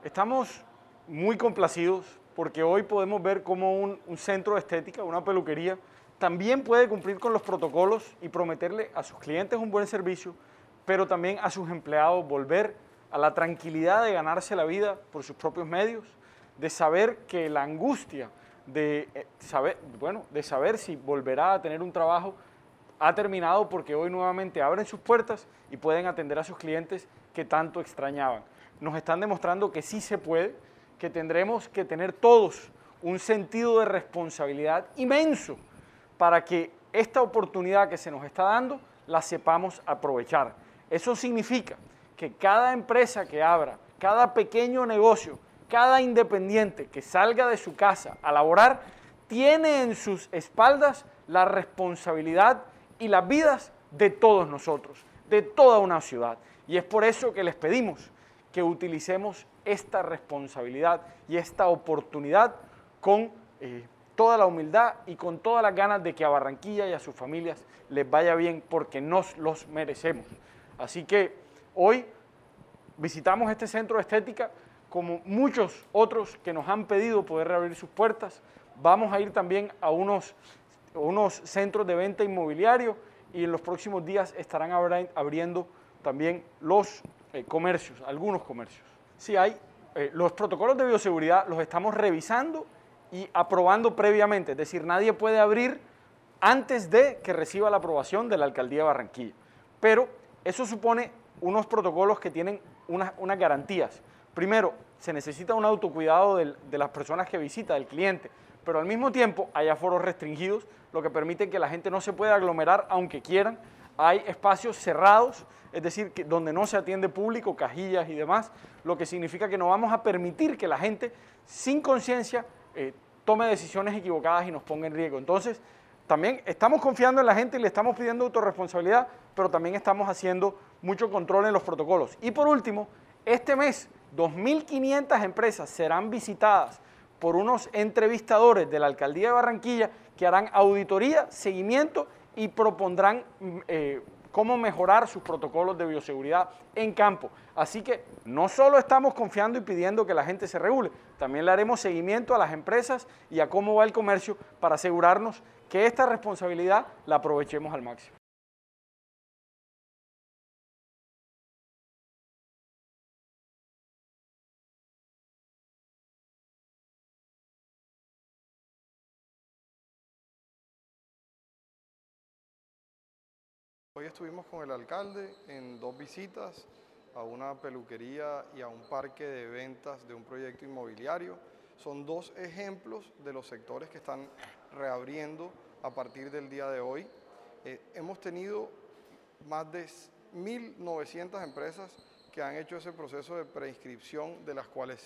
Estamos muy complacidos porque hoy podemos ver cómo un centro de estética, una peluquería, también puede cumplir con los protocolos y prometerle a sus clientes un buen servicio, pero también a sus empleados volver a la tranquilidad de ganarse la vida por sus propios medios, de saber que la angustia de saber si volverá a tener un trabajo ha terminado porque hoy nuevamente abren sus puertas y pueden atender a sus clientes que tanto extrañaban. Nos están demostrando que sí se puede, que tendremos que tener todos un sentido de responsabilidad inmenso para que esta oportunidad que se nos está dando la sepamos aprovechar. Eso significa que cada empresa que abra, cada pequeño negocio, cada independiente que salga de su casa a laborar, tiene en sus espaldas la responsabilidad y las vidas de todos nosotros, de toda una ciudad. Y es por eso que les pedimos que utilicemos esta responsabilidad y esta oportunidad con toda la humildad y con todas las ganas de que a Barranquilla y a sus familias les vaya bien, porque nos los merecemos. Así que hoy visitamos este centro de estética como muchos otros que nos han pedido poder reabrir sus puertas. Vamos a ir también a unos centros de venta inmobiliario y en los próximos días estarán abriendo también los comercios, algunos comercios. Sí, los protocolos de bioseguridad los estamos revisando y aprobando previamente, es decir, nadie puede abrir antes de que reciba la aprobación de la Alcaldía de Barranquilla. Pero eso supone unos protocolos que tienen unas garantías. Primero, se necesita un autocuidado de las personas que visita, del cliente, pero al mismo tiempo hay aforos restringidos, lo que permite que la gente no se pueda aglomerar aunque quieran. Hay espacios cerrados, es decir, donde no se atiende público, cajillas y demás, lo que significa que no vamos a permitir que la gente sin conciencia tome decisiones equivocadas y nos ponga en riesgo. Entonces, también estamos confiando en la gente y le estamos pidiendo autorresponsabilidad, pero también estamos haciendo mucho control en los protocolos. Y por último, este mes 2.500 empresas serán visitadas por unos entrevistadores de la Alcaldía de Barranquilla que harán auditoría, seguimiento y propondrán cómo mejorar sus protocolos de bioseguridad en campo. Así que no solo estamos confiando y pidiendo que la gente se regule, también le haremos seguimiento a las empresas y a cómo va el comercio para asegurarnos que esta responsabilidad la aprovechemos al máximo. Hoy estuvimos con el alcalde en 2 visitas a una peluquería y a un parque de ventas de un proyecto inmobiliario. Son 2 ejemplos de los sectores que están reabriendo a partir del día de hoy. Hemos tenido más de 1.900 empresas que han hecho ese proceso de preinscripción, de las cuales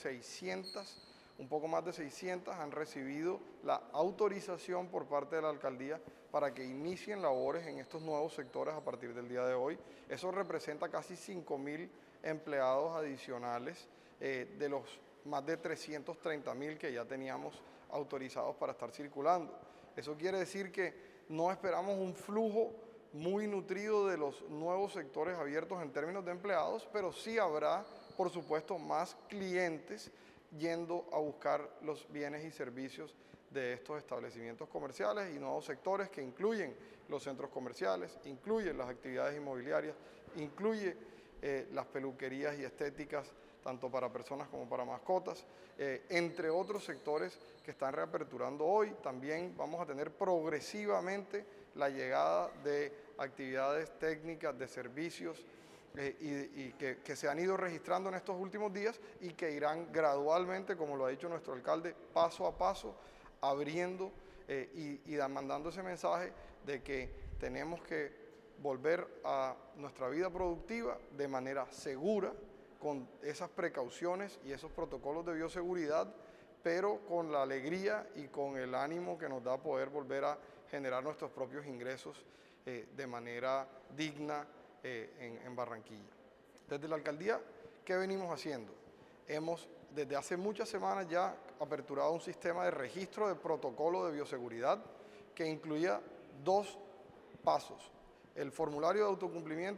un poco más de 600 han recibido la autorización por parte de la alcaldía para que inicien labores en estos nuevos sectores a partir del día de hoy. Eso representa casi 5.000 empleados adicionales de los más de 330.000 que ya teníamos autorizados para estar circulando. Eso quiere decir que no esperamos un flujo muy nutrido de los nuevos sectores abiertos en términos de empleados, pero sí habrá, por supuesto, más clientes yendo a buscar los bienes y servicios de estos establecimientos comerciales y nuevos sectores que incluyen los centros comerciales, incluyen las actividades inmobiliarias, incluye las peluquerías y estéticas, tanto para personas como para mascotas, entre otros sectores que están reaperturando hoy. También vamos a tener progresivamente la llegada de actividades técnicas, de servicios, y que se han ido registrando en estos últimos días y que irán gradualmente, como lo ha dicho nuestro alcalde, paso a paso, abriendo y mandando ese mensaje de que tenemos que volver a nuestra vida productiva de manera segura, con esas precauciones y esos protocolos de bioseguridad, pero con la alegría y con el ánimo que nos da poder volver a generar nuestros propios ingresos de manera digna en Barranquilla. Desde la alcaldía, ¿qué venimos haciendo? Hemos, desde hace muchas semanas ya, aperturado un sistema de registro de protocolo de bioseguridad que incluía 2 pasos: el formulario de autocumplimiento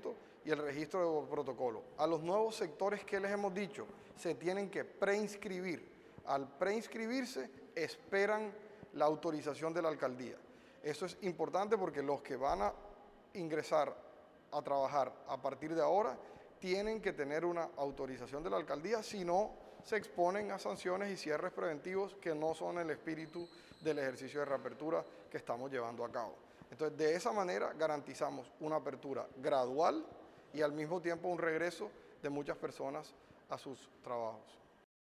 y el registro de protocolo. A los nuevos sectores que les hemos dicho, se tienen que preinscribir. Al preinscribirse, esperan la autorización de la alcaldía. Eso es importante porque los que van a ingresar a trabajar a partir de ahora tienen que tener una autorización de la alcaldía, si no se exponen a sanciones y cierres preventivos que no son el espíritu del ejercicio de reapertura que estamos llevando a cabo. Entonces, de esa manera garantizamos una apertura gradual y al mismo tiempo un regreso de muchas personas a sus trabajos.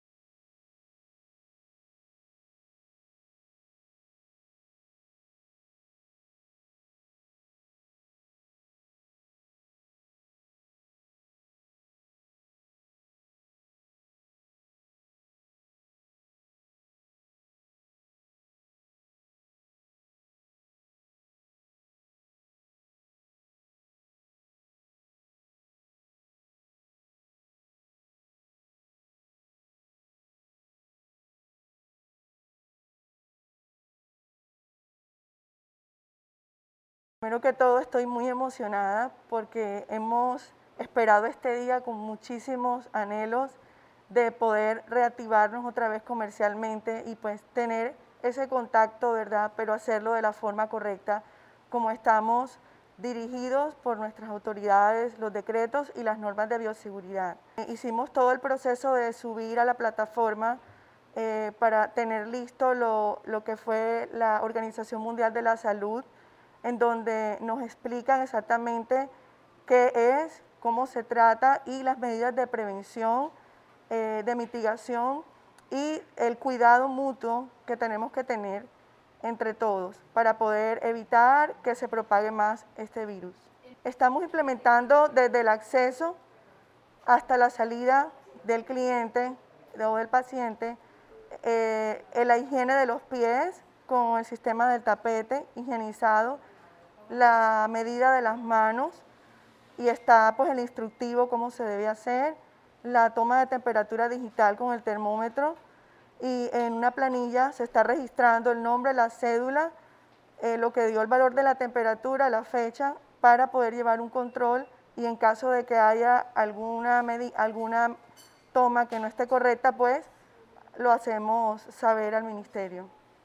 Primero que todo, estoy muy emocionada porque hemos esperado este día con muchísimos anhelos de poder reactivarnos otra vez comercialmente y pues tener ese contacto, ¿verdad? Pero hacerlo de la forma correcta, como estamos dirigidos por nuestras autoridades, los decretos y las normas de bioseguridad. Hicimos todo el proceso de subir a la plataforma para tener listo lo que fue la Organización Mundial de la Salud, en donde nos explican exactamente qué es, cómo se trata y las medidas de prevención, de mitigación y el cuidado mutuo que tenemos que tener entre todos para poder evitar que se propague más este virus. Estamos implementando desde el acceso hasta la salida del cliente o del paciente la higiene de los pies con el sistema del tapete higienizado, la medida de las manos y está pues el instructivo cómo se debe hacer, la toma de temperatura digital con el termómetro y en una planilla se está registrando el nombre, la cédula, lo que dio el valor de la temperatura, la fecha, para poder llevar un control y en caso de que haya alguna toma que no esté correcta, pues lo hacemos saber al ministerio.